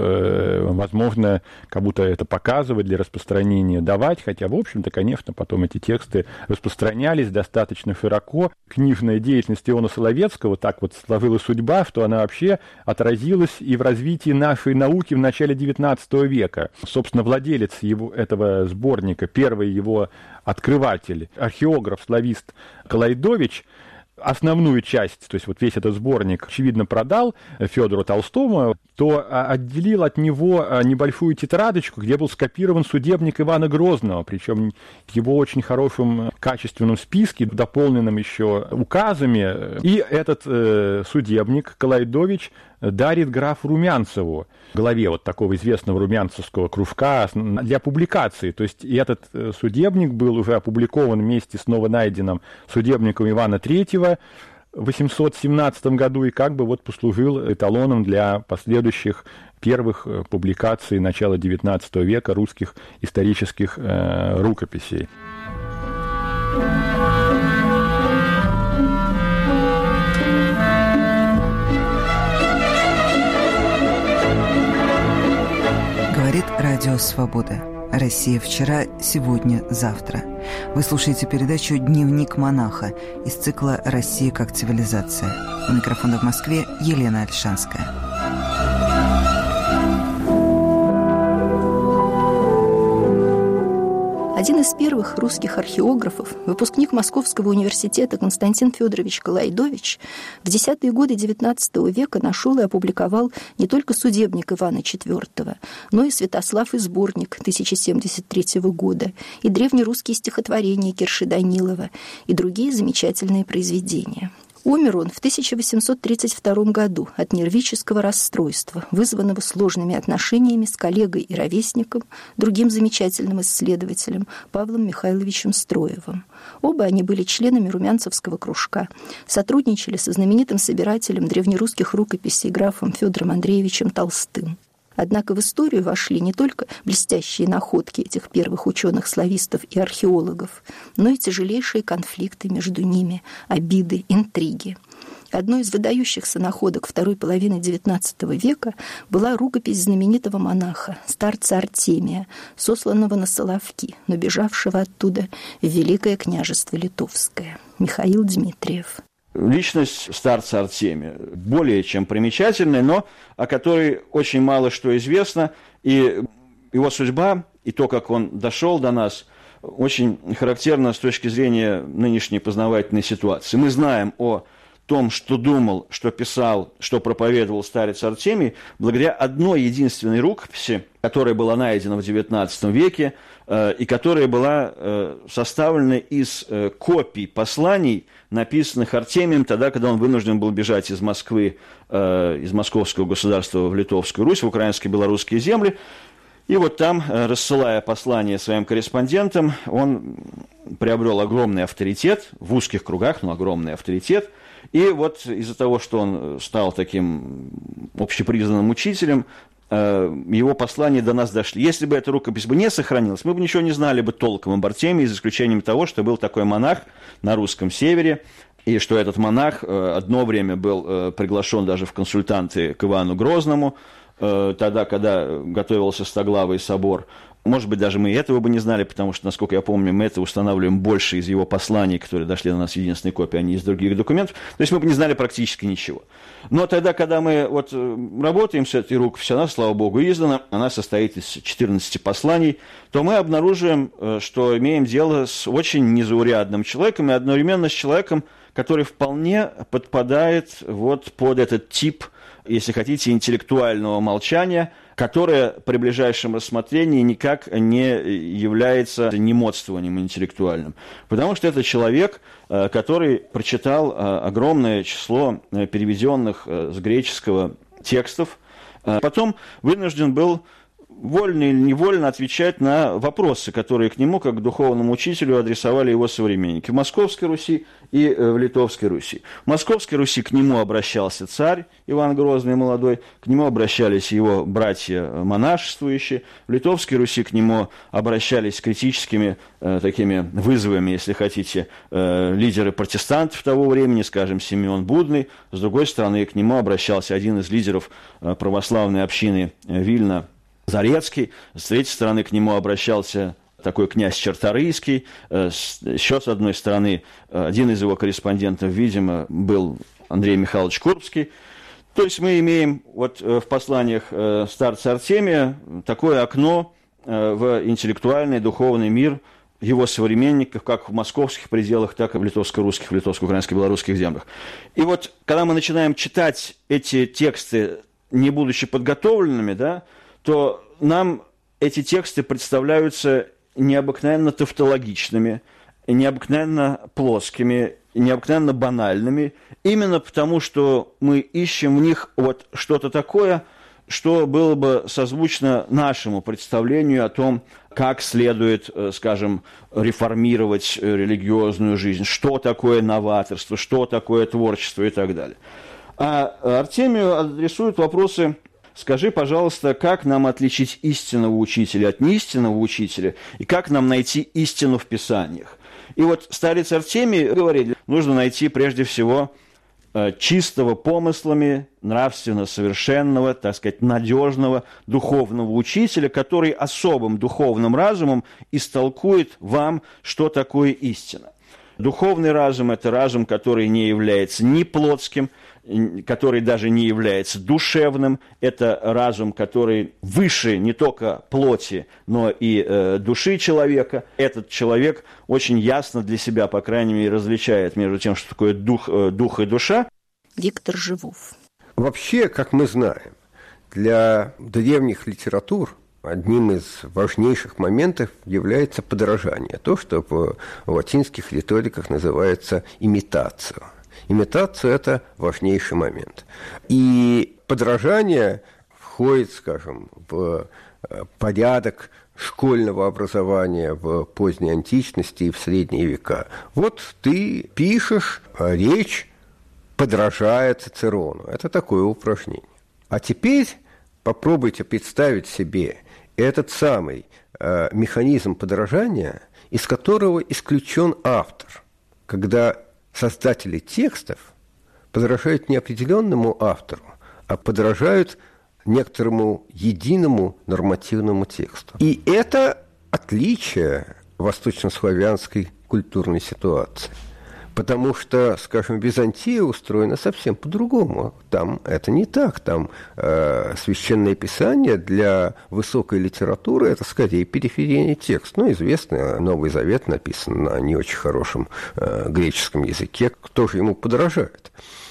Speaker 3: э, возможно, как будто это показывать для распространения, давать, хотя, в общем-то, конечно, потом эти тексты распространялись достаточно широко. Книжная деятельность Иона Соловецкого, так вот сложилась судьба, что она вообще отразилась и в развитии нашей науки в начале девятнадцатого века. века. Собственно, владелец его, этого сборника, первый его открыватель, археограф, славист Колайдович, основную часть, то есть вот весь этот сборник, очевидно, продал Федору Толстому, то отделил от него небольшую тетрадочку, где был скопирован судебник Ивана Грозного, причем в его очень хорошем качественном списке, дополненном еще указами. И этот э, судебник Колайдович дарит графу Румянцеву, главе вот такого известного румянцевского кружка, для публикации. То есть и этот судебник был уже опубликован вместе с новонайденным судебником Ивана Третьего в восемьсот семнадцатом году и как бы вот послужил эталоном для последующих первых публикаций начала девятнадцатого века русских исторических э, рукописей.
Speaker 4: Говорит Радио Свобода. Россия вчера, сегодня, завтра. Вы слушаете передачу «Дневник монаха» из цикла «Россия как цивилизация». У микрофона в Москве Елена Альшанская.
Speaker 2: Один из первых русских археографов, выпускник Московского университета Константин Федорович Колайдович, в десятые годы девятнадцатого века нашел и опубликовал не только судебник Ивана Четвертого, но и Святослав и сборник тысяча семьдесят третьего года, и древнерусские стихотворения Кирши Данилова, и другие замечательные произведения. Умер он в тысяча восемьсот тридцать втором году от нервического расстройства, вызванного сложными отношениями с коллегой и ровесником, другим замечательным исследователем Павлом Михайловичем Строевым. Оба они были членами Румянцевского кружка, сотрудничали со знаменитым собирателем древнерусских рукописей графом Федором Андреевичем Толстым. Однако в историю вошли не только блестящие находки этих первых ученых-славистов и археологов, но и тяжелейшие конфликты между ними, обиды, интриги. Одной из выдающихся находок второй половины девятнадцатого века была рукопись знаменитого монаха, старца Артемия, сосланного на Соловки, но бежавшего оттуда в Великое княжество Литовское, Михаил Дмитриев.
Speaker 6: Личность старца Артемия более чем примечательная, но о которой очень мало что известно, и его судьба, и то, как он дошел до нас, очень характерно с точки зрения нынешней познавательной ситуации. Мы знаем о том, что думал, что писал, что проповедовал старец Артемий, благодаря одной единственной рукописи, которая была найдена в девятнадцатом веке, э, и которая была э, составлена из э, копий посланий, написанных Артемием тогда, когда он вынужден был бежать из Москвы, э, из Московского государства в Литовскую Русь, в украинские белорусские земли. И вот там, рассылая послания своим корреспондентам, он приобрел огромный авторитет, в узких кругах, но огромный авторитет. И вот из-за того, что он стал таким общепризнанным учителем, его послания до нас дошли. Если бы эта рукопись бы не сохранилась, мы бы ничего не знали бы толком об Артемии, за исключением того, что был такой монах на русском севере, и что этот монах одно время был приглашен даже в консультанты к Ивану Грозному, тогда, когда готовился Стоглавый собор. Может быть, даже мы этого бы не знали, потому что, насколько я помню, мы это устанавливаем больше из его посланий, которые дошли до нас в единственной копии, а не из других документов. То есть мы бы не знали практически ничего. Но тогда, когда мы вот работаем с этой рукописью, она, слава богу, издана, она состоит из четырнадцати посланий, то мы обнаруживаем, что имеем дело с очень незаурядным человеком и одновременно с человеком, который вполне подпадает вот под этот тип, если хотите, интеллектуального молчания, которое при ближайшем рассмотрении никак не является немодствованием интеллектуальным. Потому что это человек, который прочитал огромное число переведенных с греческого текстов, потом вынужден был вольно или невольно отвечать на вопросы, которые к нему, как к духовному учителю, адресовали его современники в Московской Руси и в Литовской Руси. В Московской Руси к нему обращался царь Иван Грозный молодой, к нему обращались его братья монашествующие, в Литовской Руси к нему обращались с критическими э, такими вызовами, если хотите, э, лидеры протестантов того времени, скажем, Симеон Будный. С другой стороны, к нему обращался один из лидеров э, православной общины э, Вильна, Зарецкий, с третьей стороны к нему обращался такой князь Черторийский, еще с одной стороны один из его корреспондентов, видимо, был Андрей Михайлович Курбский. То есть мы имеем вот в посланиях старца Артемия такое окно в интеллектуальный, духовный мир его современников, как в московских пределах, так и в литовско-русских, в литовско-украинско-белорусских землях. И вот когда мы начинаем читать эти тексты, не будучи подготовленными, да, то нам эти тексты представляются необыкновенно тавтологичными, необыкновенно плоскими, необыкновенно банальными, именно потому, что мы ищем в них вот что-то такое, что было бы созвучно нашему представлению о том, как следует, скажем, реформировать религиозную жизнь, что такое новаторство, что такое творчество и так далее. А Артемию адресуют вопросы: скажи, пожалуйста, как нам отличить истинного учителя от неистинного учителя, и как нам найти истину в Писаниях? И вот старец Артемий говорит, нужно найти прежде всего чистого помыслами, нравственно совершенного, так сказать, надежного духовного учителя, который особым духовным разумом истолкует вам, что такое истина. Духовный разум – это разум, который не является ни плотским, который даже не является душевным. Это разум, который выше не только плоти, но и э, души человека. Этот человек очень ясно для себя, по крайней мере, различает между тем, что такое дух, э, дух и душа.
Speaker 2: Виктор Живов.
Speaker 5: Вообще, как мы знаем, для древних литератур одним из важнейших моментов является подражание. То, что в латинских риториках называется имитацией. Имитация – это важнейший момент. И подражание входит, скажем, в порядок школьного образования в поздней античности и в средние века. Вот ты пишешь, а речь подражает Цицерону. Это такое упражнение. А теперь попробуйте представить себе этот самый э, механизм подражания, из которого исключен автор, когда создатели текстов подражают не определенному автору, а подражают некоторому единому нормативному тексту. И это отличие восточнославянской культурной ситуации. Потому что, скажем, Византия устроена совсем по-другому. Там это не так. Там э, священное писание для высокой литературы – это скорее периферийный текст. Ну, известно, Новый Завет написан на не очень хорошем э, греческом языке. Кто же ему подражает?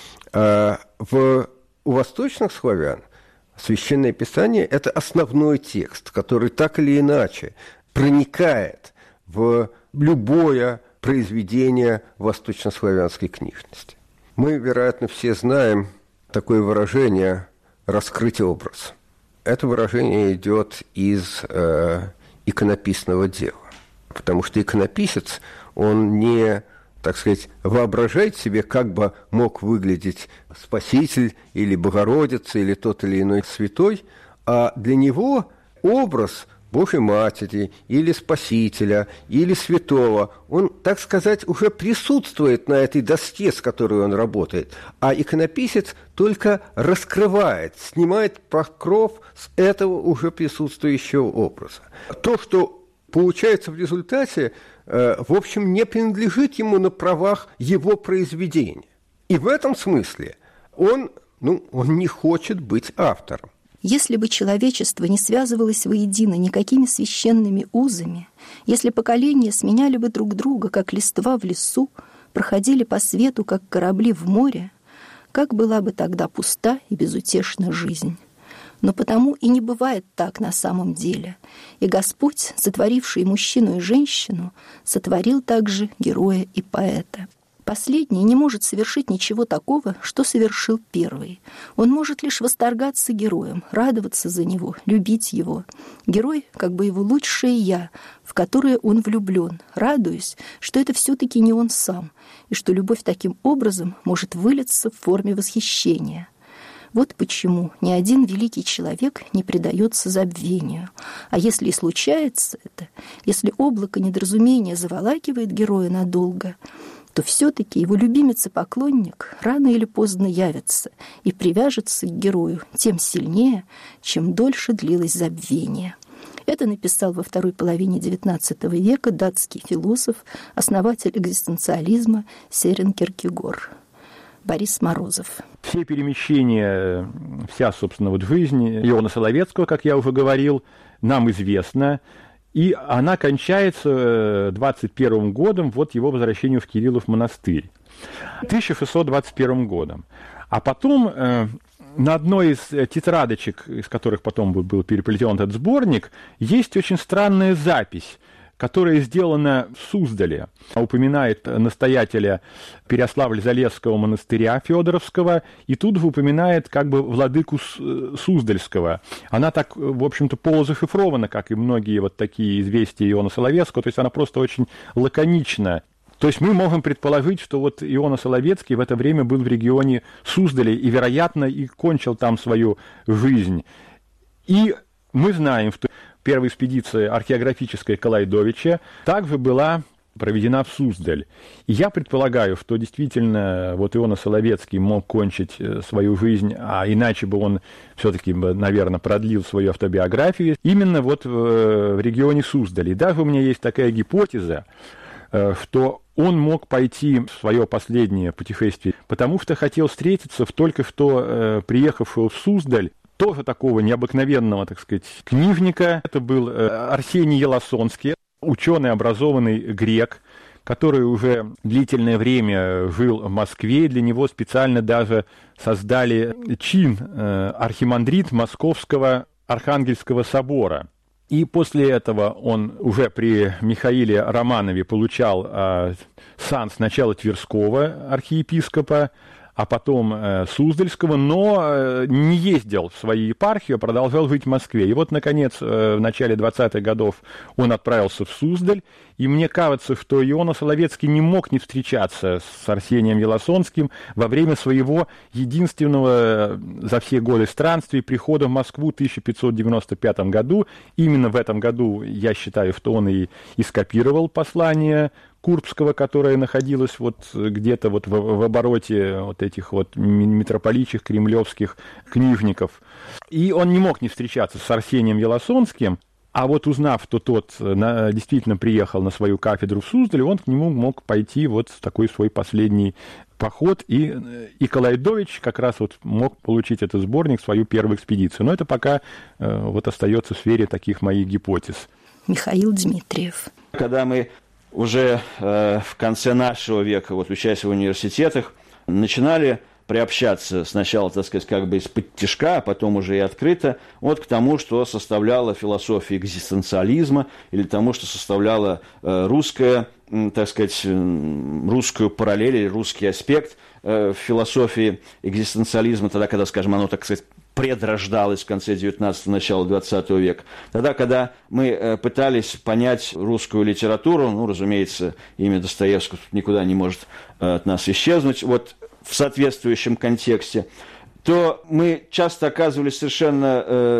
Speaker 5: А в, у восточных славян священное писание – это основной текст, который так или иначе проникает в любое произведения восточнославянской книжности. Мы, вероятно, все знаем такое выражение «раскрыть образ». Это выражение идет из э, иконописного дела, потому что иконописец, он не, так сказать, воображает себе, как бы мог выглядеть Спаситель или Богородица или тот или иной святой, а для него образ Божьей Матери, или Спасителя, или Святого, он, так сказать, уже присутствует на этой доске, с которой он работает, а иконописец только раскрывает, снимает покров с этого уже присутствующего образа. То, что получается в результате, в общем, не принадлежит ему на правах его произведения. И в этом смысле он, ну, он не хочет быть автором.
Speaker 2: Если бы человечество не связывалось воедино никакими священными узами, если поколения сменяли бы друг друга, как листва в лесу, проходили по свету, как корабли в море, как была бы тогда пуста и безутешна жизнь? Но потому и не бывает так на самом деле. И Господь, сотворивший мужчину и женщину, сотворил также героя и поэта. Последний не может совершить ничего такого, что совершил первый. Он может лишь восторгаться героем, радоваться за него, любить его. Герой как бы его лучшее «я», в которое он влюблен, радуясь, что это все-таки не он сам, и что любовь таким образом может вылиться в форме восхищения. Вот почему ни один великий человек не предается забвению. А если и случается это, если облако недоразумения заволакивает героя надолго, то все-таки его любимец и поклонник рано или поздно явится и привяжется к герою тем сильнее, чем дольше длилось забвение. Это написал во второй половине девятнадцатого века датский философ, основатель экзистенциализма Сёрен Кierkegaard. Борис Морозов.
Speaker 3: Все перемещения, вся, собственно, вот жизнь Иона Соловецкого, как я уже говорил, нам известна. И она кончается двадцать первым годом, вот его возвращению в Кириллов монастырь, тысяча шестьсот двадцать первым годом. А потом э, на одной из тетрадочек, из которых потом был переплетен этот сборник, есть очень странная запись, которая сделана в Суздале. Упоминает настоятеля Переяславль-Залесского монастыря Федоровского, и тут же упоминает как бы владыку Суздальского. Она так, в общем-то, полузашифрована, как и многие вот такие известия Иона Соловецкого, то есть она просто очень лаконична. То есть мы можем предположить, что вот Иона Соловецкий в это время был в регионе Суздаля и, вероятно, и кончил там свою жизнь. И мы знаем, что первая экспедиция археографическая Калайдовича также была проведена в Суздаль. И я предполагаю, что действительно вот Иона Соловецкий мог кончить свою жизнь, а иначе бы он все-таки, наверное, продлил свою автобиографию именно вот в регионе Суздаль. И даже у меня есть такая гипотеза, что он мог пойти в свое последнее путешествие, потому что хотел встретиться в только что приехавшего в Суздаль тоже такого необыкновенного, так сказать, книжника. Это был Арсений Еласонский, ученый, образованный грек, который уже длительное время жил в Москве, и для него специально даже создали чин архимандрит Московского Архангельского собора. И после этого он уже при Михаиле Романове получал э, сан сначала Тверского архиепископа, а потом э, Суздальского, но э, не ездил в свою епархию, продолжал жить в Москве. И вот, наконец, э, в начале двадцатых годов он отправился в Суздаль, и мне кажется, что Иона Соловецкий не мог не встречаться с Арсением Еласонским во время своего единственного за все годы странствий прихода в Москву в тысяча пятьсот девяносто пятом году. Именно в этом году, я считаю, что он и, и скопировал послание Курбского, которое находилось вот где-то вот в, в обороте вот этих вот митрополичьих кремлевских книжников. И он не мог не встречаться с Арсением Еласонским, а вот узнав, что тот на, действительно приехал на свою кафедру в Суздаль, он к нему мог пойти вот в такой свой последний поход, и, и Калайдович как раз вот мог получить этот сборник, свою первую экспедицию. Но это пока э, вот остается в сфере таких моих гипотез.
Speaker 2: Михаил Дмитриев.
Speaker 6: Когда мы уже э, в конце нашего века, вот учась в университетах, начинали приобщаться сначала, так сказать, как бы из-под тишка, а потом уже и открыто, вот к тому, что составляла философия экзистенциализма, или тому, что составляла э, русская, э, так сказать, э, русскую параллель, или русский аспект э, философии экзистенциализма, тогда, когда, скажем, оно, так сказать, предрождалось в конце девятнадцатого, начало двадцатого века. Тогда, когда мы э, пытались понять русскую литературу, ну, разумеется, имя Достоевского тут никуда не может э, от нас исчезнуть, вот в соответствующем контексте, то мы часто оказывались совершенно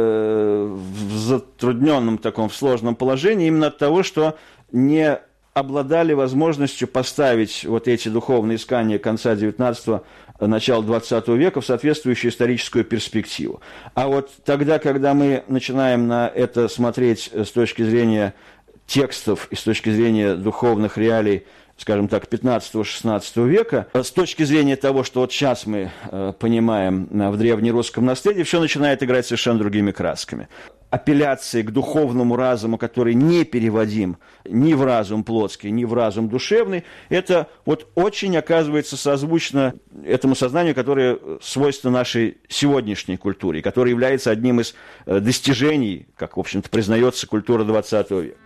Speaker 6: э, в затрудненном таком, в сложном положении именно от того, что не обладали возможностью поставить вот эти духовные искания конца девятнадцатого, начала двадцатого века в соответствующую историческую перспективу. А вот тогда, когда мы начинаем на это смотреть с точки зрения текстов и с точки зрения духовных реалий, скажем так, пятнадцатого-шестнадцатого века, с точки зрения того, что вот сейчас мы э, понимаем э, в древнерусском наследии, все начинает играть совершенно другими красками. Апелляции к духовному разуму, который не переводим ни в разум плотский, ни в разум душевный, это вот очень оказывается созвучно этому сознанию, которое свойственно нашей сегодняшней культуре, которое является одним из э, достижений, как, в общем-то, признается культура двадцатого века.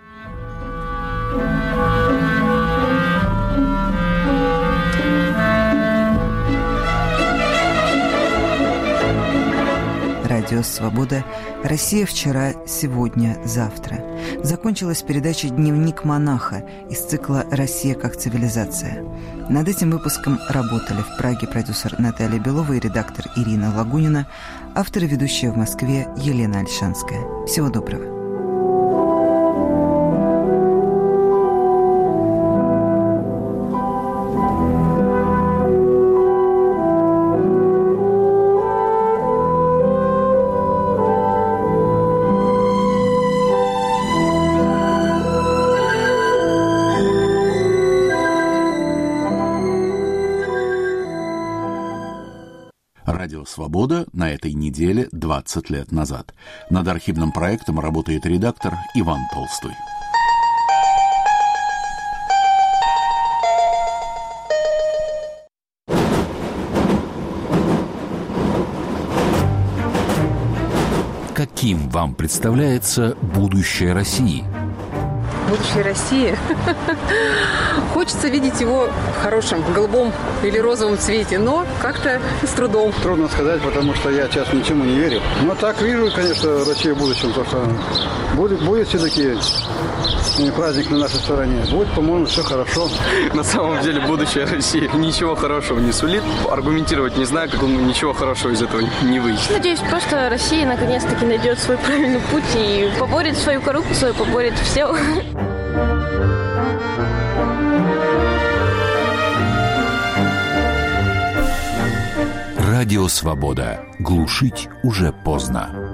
Speaker 4: Радио «Свобода». Россия вчера, сегодня, завтра. Закончилась передача «Дневник монаха» из цикла «Россия как цивилизация». Над этим выпуском работали в Праге продюсер Наталья Белова и редактор Ирина Лагунина, автор и ведущая в Москве Елена Альшанская. Всего доброго.
Speaker 1: Радио «Свобода» на этой неделе двадцать лет назад. Над архивным проектом работает редактор Иван Толстой.
Speaker 8: Каким вам представляется будущее России?
Speaker 15: Будущее России. Хочется видеть его в хорошем, голубом или розовом цвете, но как-то с трудом.
Speaker 16: Трудно сказать, потому что я сейчас ничему не верю. Но так вижу, конечно, Россию в будущем, то что будет, будет все-таки праздник на нашей стороне. Будет, по-моему, все хорошо.
Speaker 17: На самом деле будущее России ничего хорошего не сулит. Аргументировать не знаю, как он ничего хорошего из этого не выйдет.
Speaker 18: Надеюсь, просто Россия наконец-таки найдет свой правильный путь и поборет свою коррупцию, поборет все.
Speaker 8: Радио «Свобода». Глушить уже поздно.